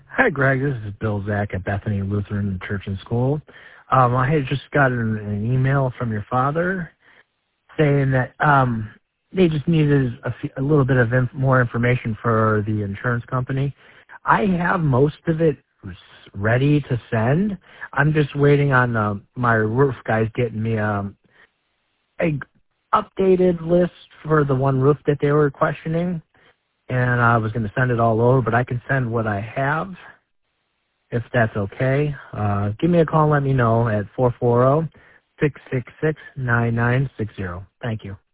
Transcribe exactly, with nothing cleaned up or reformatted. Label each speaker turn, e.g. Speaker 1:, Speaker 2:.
Speaker 1: Hi, Greg. This is Bill Zach at Bethany Lutheran Church and School. Um, I had just gotten an email from your father saying that um, they just needed a, few, a little bit of inf- more information for the insurance company. I have most of it ready to send. I'm just waiting on uh, my roof guys getting me um, a updated list for the one roof that they were questioning, and I was going to send it all over, but I can send what I have if that's okay. Uh, give me a call and let me know at four four zero, six six six, nine nine six zero. Thank you.